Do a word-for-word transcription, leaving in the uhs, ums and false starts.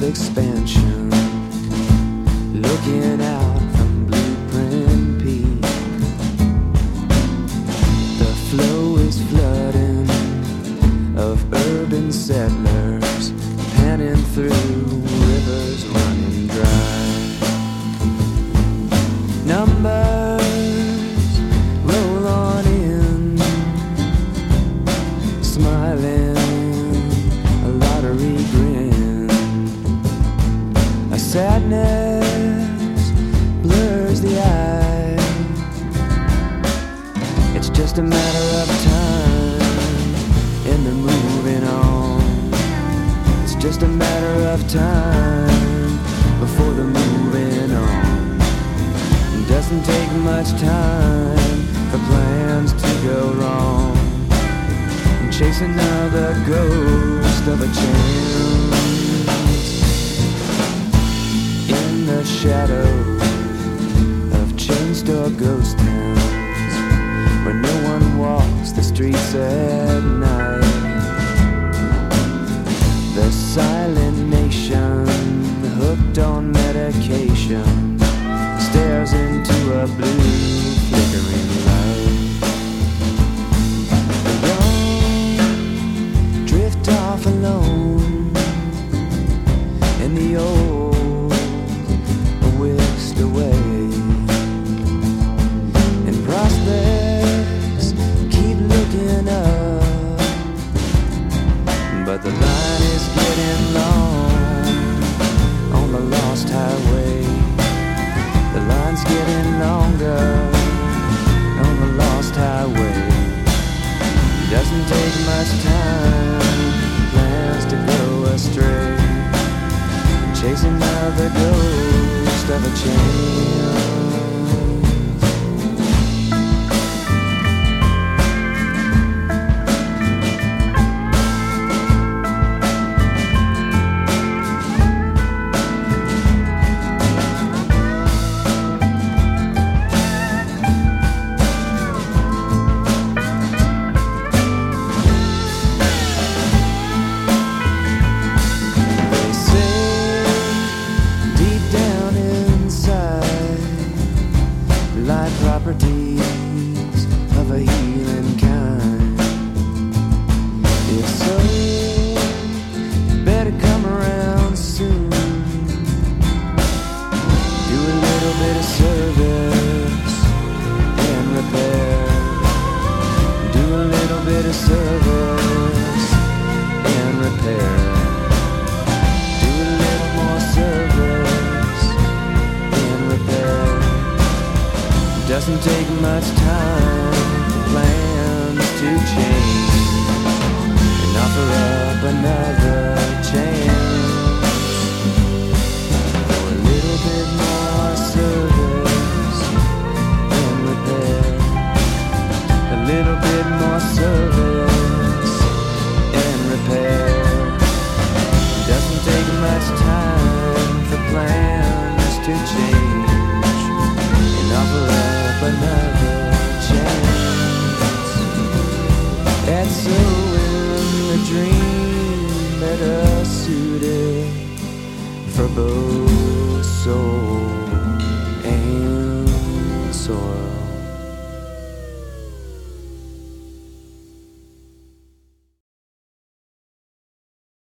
expansion, looking out from Blueprint Peak. The flow is flooding of urban settlers, panning through rivers running dry. Numbers roll on in, smiling, a lottery grin. A sadness blurs the eye. It's just a matter of time in the moving on. It's just a matter of time before the moving on. It doesn't take much time for plans to go wrong, and chase another ghost of a chance in the shadows of chain store ghost towns, where no one walks the streets at night. The silent nation, hooked on medication, stares into a blue flickering light. The young drift off alone in the old whisked away, and prospects keep looking up, but the line is getting long on the lost highway. The line's getting longer on the lost highway. It doesn't take much time for plans to go astray, chasing another ghost of a chance. Properties of a healing kind. If so, you better come around soon. Do a little bit of service and repair. Do a little bit of service and repair. Do a little more service and repair. Doesn't take much time for plans to change, and offer up another chance for a little bit more service and repair. A little bit more service and repair. Doesn't take much time for plans to change, and offer up another chance at sowing the dream better suited for both soul and soil.